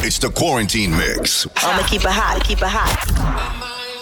It's the Quarantine Mix. I'ma keep it hot, keep it hot.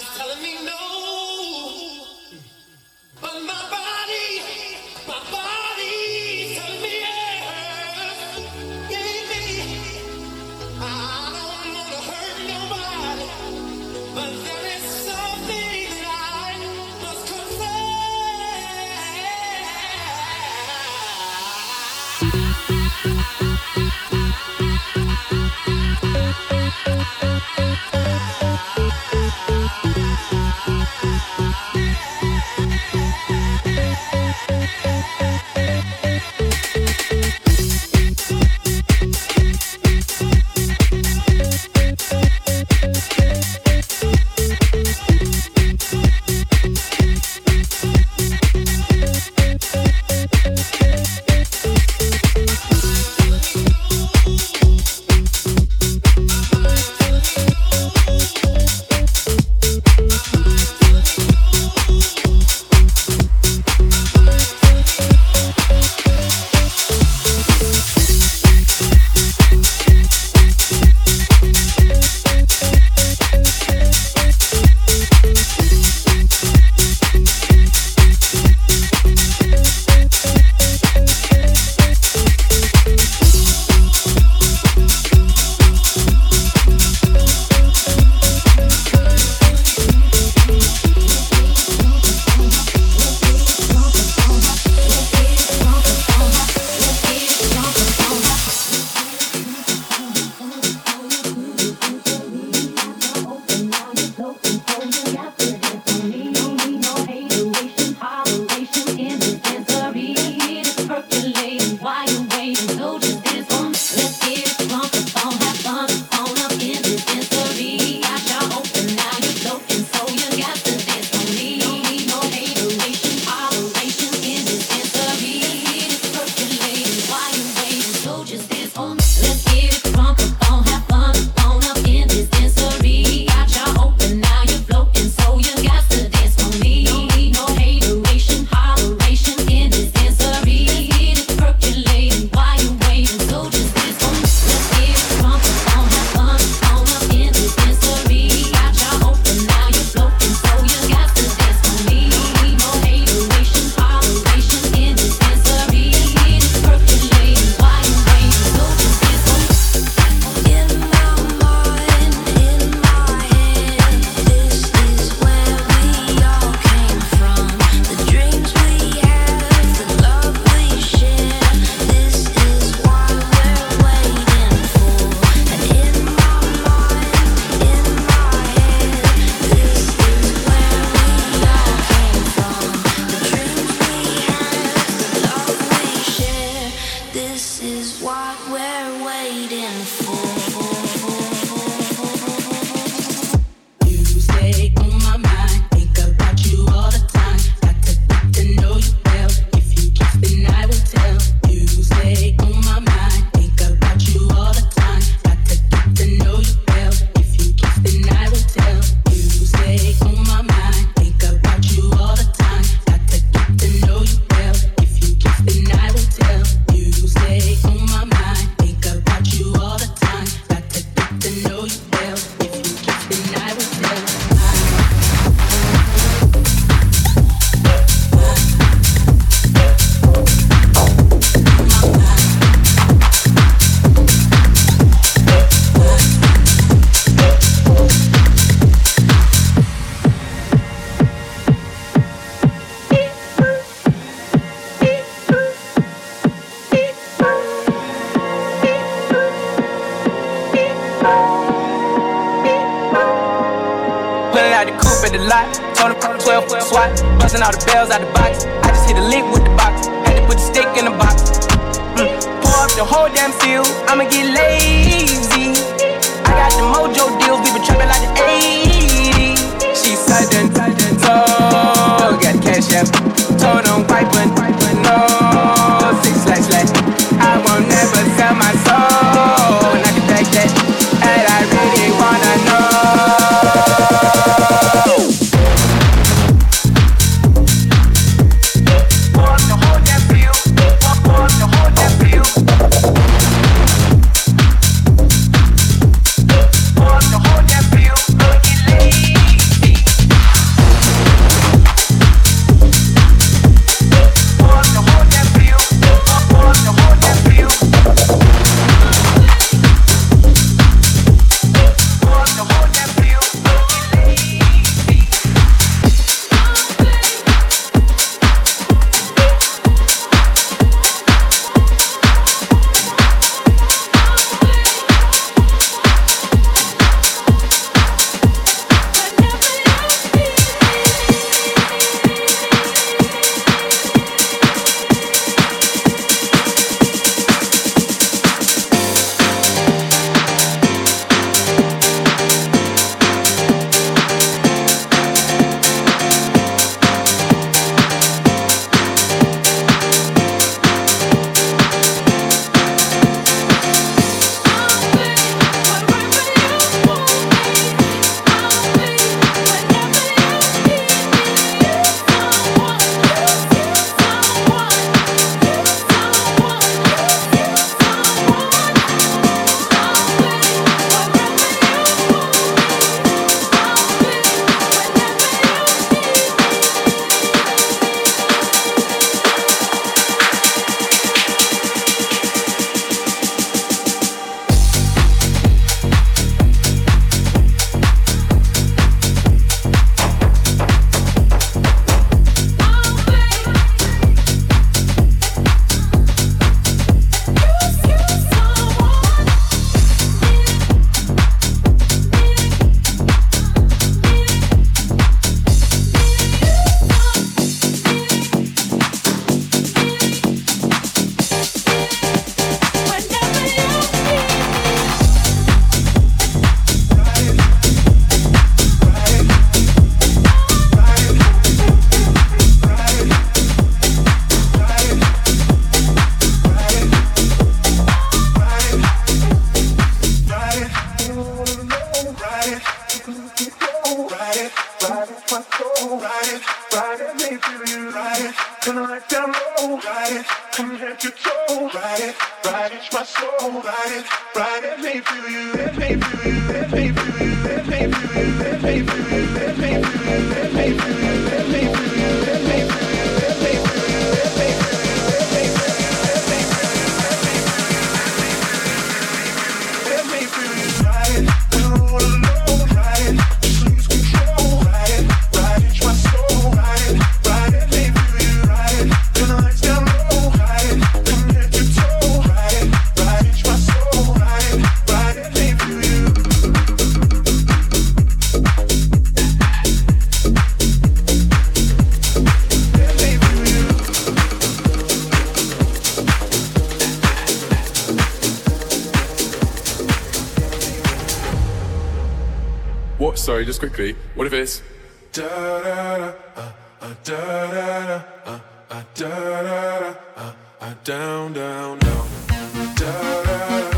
at the lot. Told him 12-foot swat. Busting all the bells out the box. I just hit a lick with the box. Had to put the stick in the box. Pour up the whole damn field. I'ma get lazy. I got the mojo deals. We been trapping like the 80s. She sudden, told. Got the cash app. Told on white one. No. 6// I won't never sell my soul. And I can back that. And I really wanna know. Sorry, just quickly. What if it's da da da da da da da down down down da da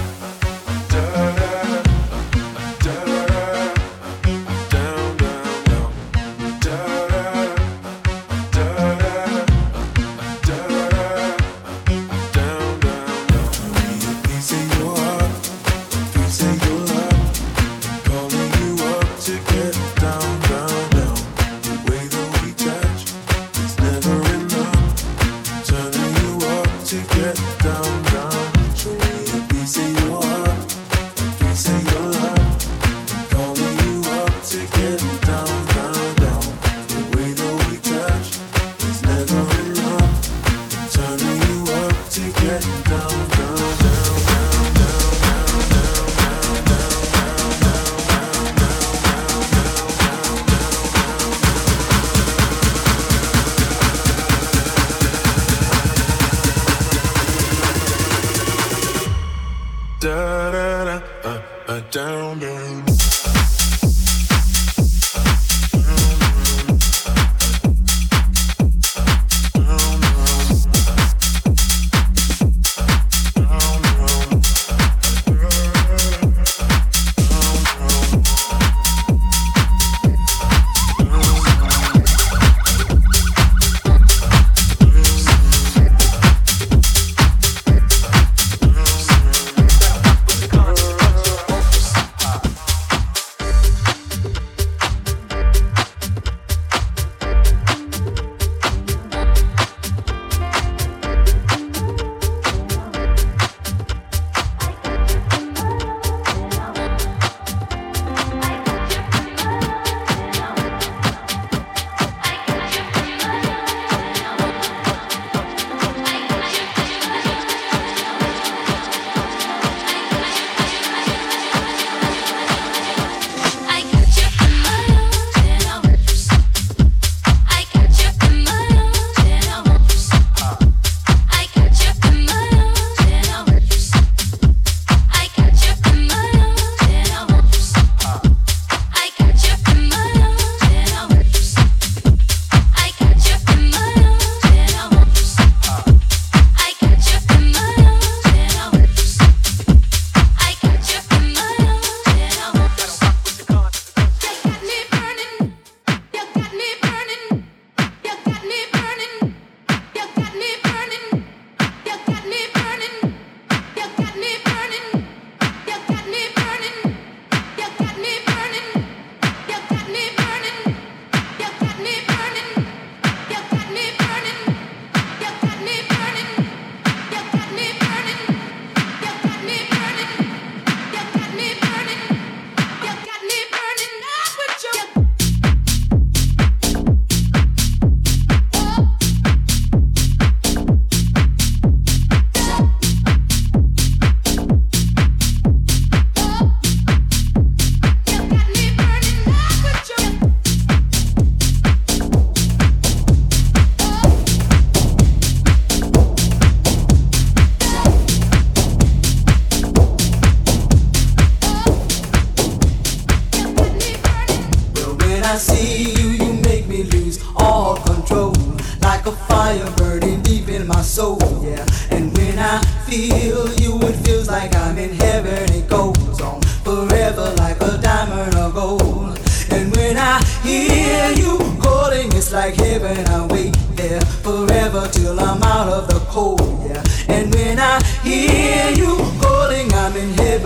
down, down.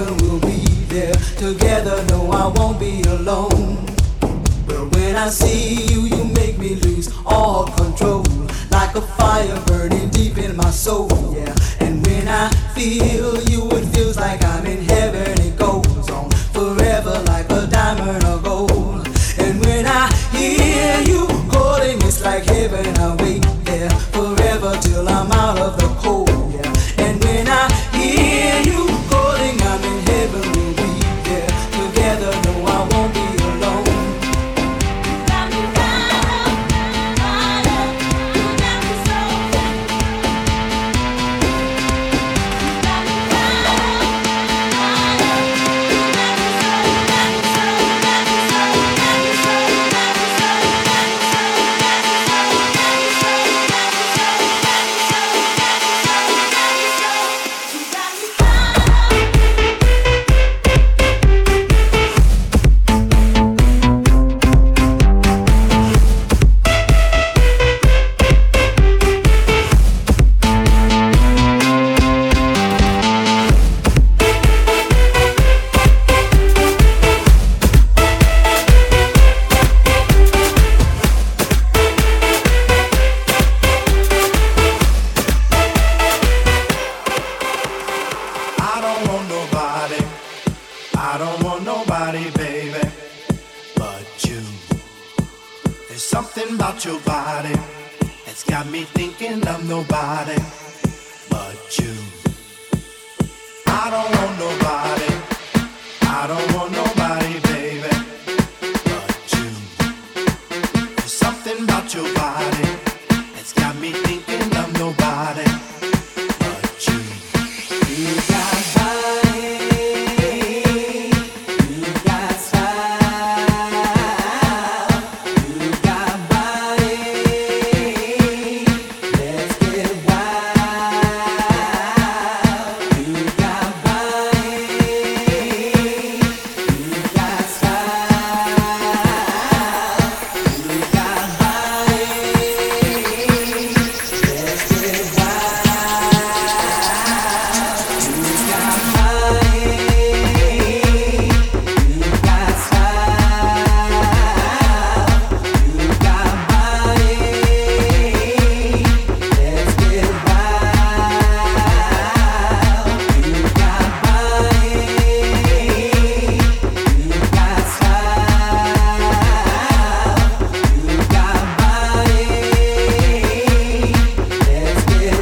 heaven we'll be there together. No, I won't be alone. But when I see you, you make me lose all control, like a fire burning deep in my soul, yeah. And when I feel you, it feels like I'm in heaven. It goes on forever like a diamond or gold. And when I hear you calling, it's like heaven. I wait there forever till I'm out of the cold, yeah. And when I hear you calling, I'm in heaven. We'll be there together. No, I won't be alone. Your body, it's got me thinking of nobody but you. I don't want nobody, I don't want nobody, baby, but you. There's something about your body, it's got me thinking of nobody but you. You got body, you got style, you got body. Let's get wild. You got body, you got style, you got body. Let's get wild. You got body, you got style, you got body. Let's get wild. You got body, you got style, you got body. Let's get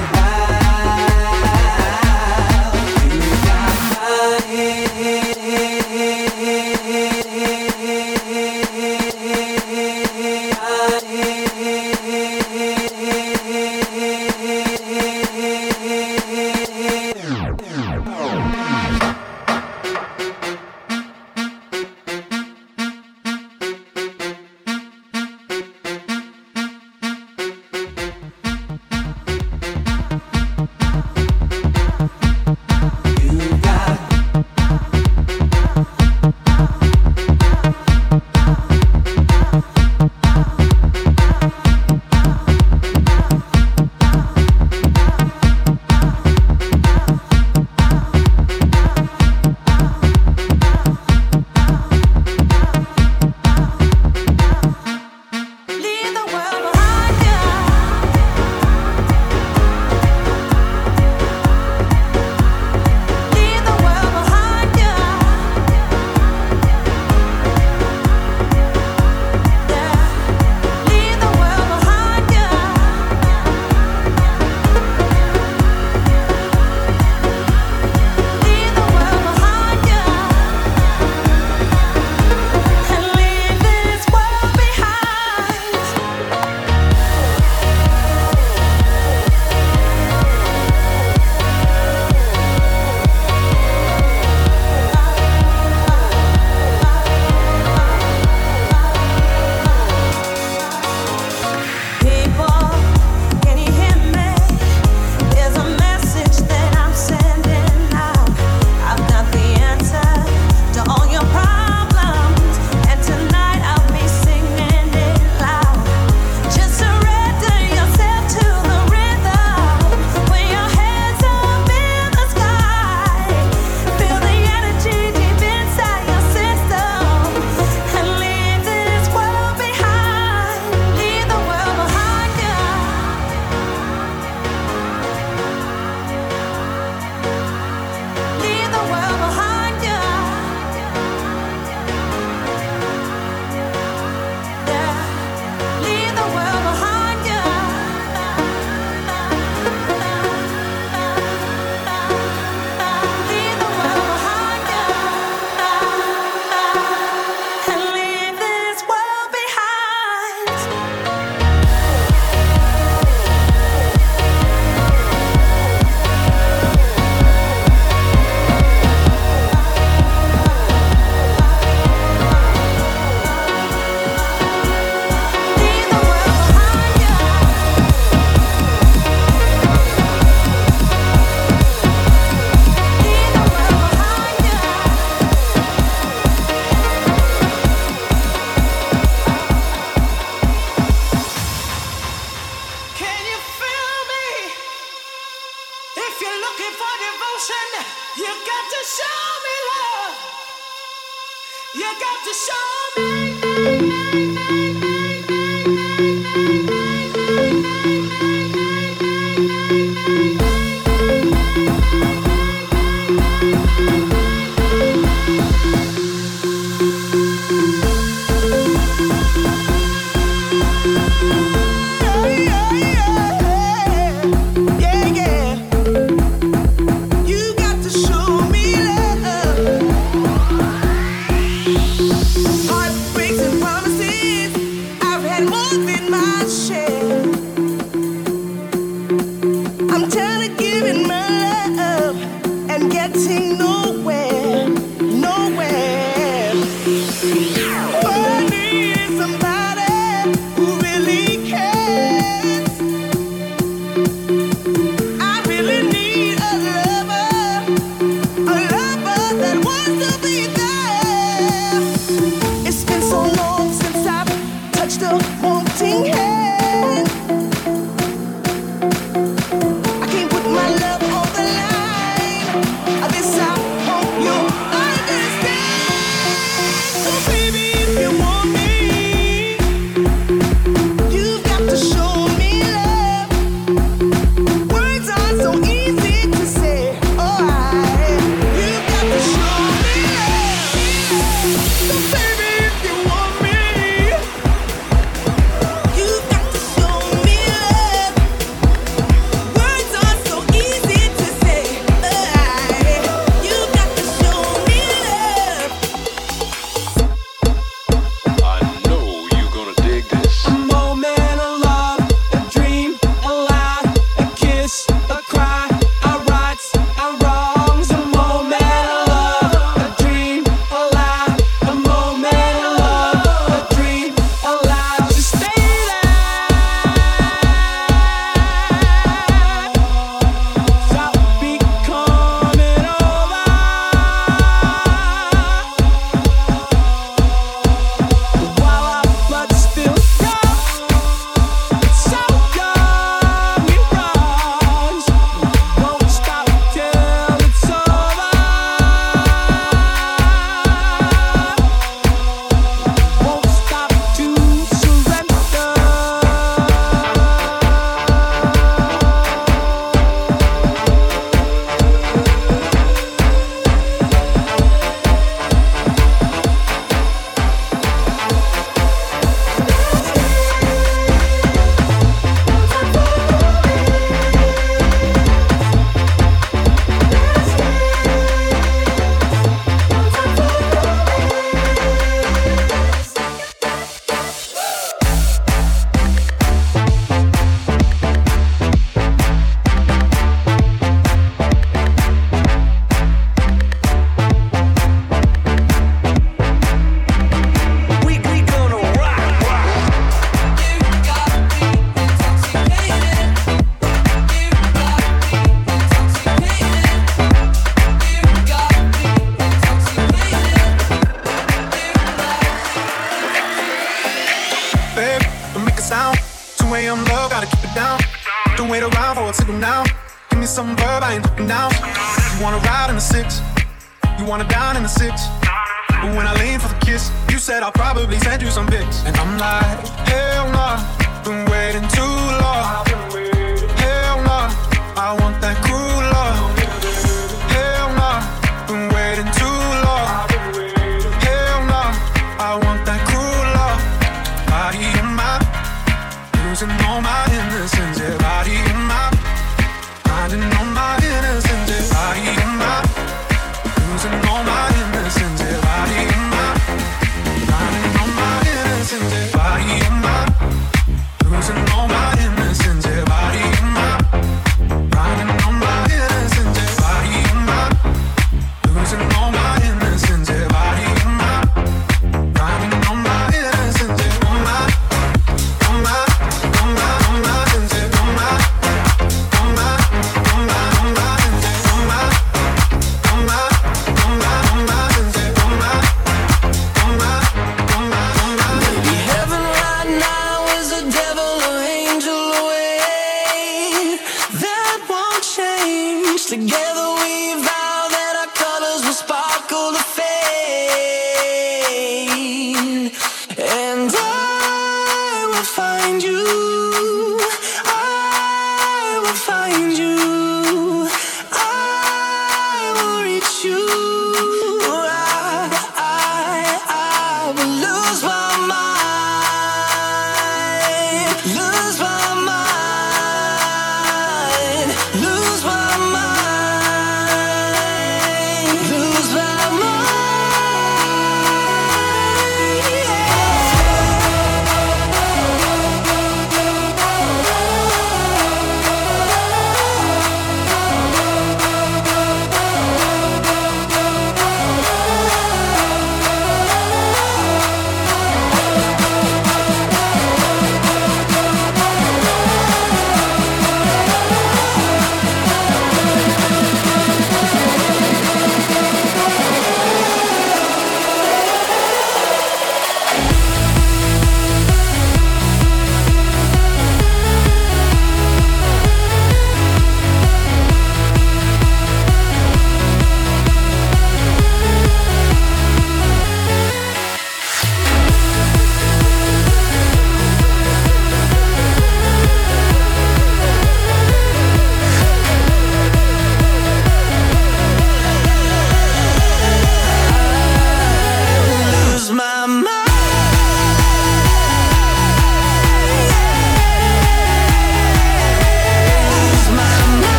Losing all my innocence, yeah.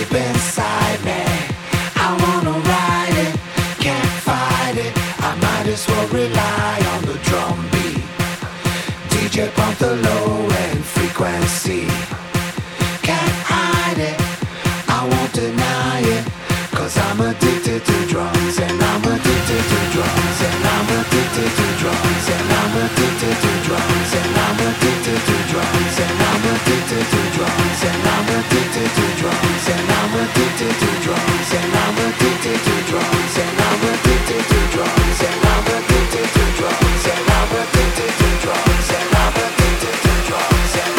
deep inside me. I wanna ride it, can't fight it. I might as well rely on the drum beat. DJ pump the low end frequency. Can't hide it, I won't deny it. Cause I'm addicted to drums, and I'm addicted to drums, and I'm addicted to drums, and I'm addicted to drums, and I'm addicted to drums, and I'm addicted to drums, and I'm addicted to drums, and I'm addicted to drums, and I'm addicted to drums, and I'm addicted to drums, and I'm addicted to drums, and I'm addicted to drums, and I'm addicted to drums, and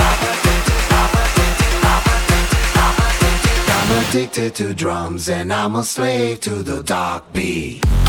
I'm addicted to drums, and I'm a slave to the dark beat.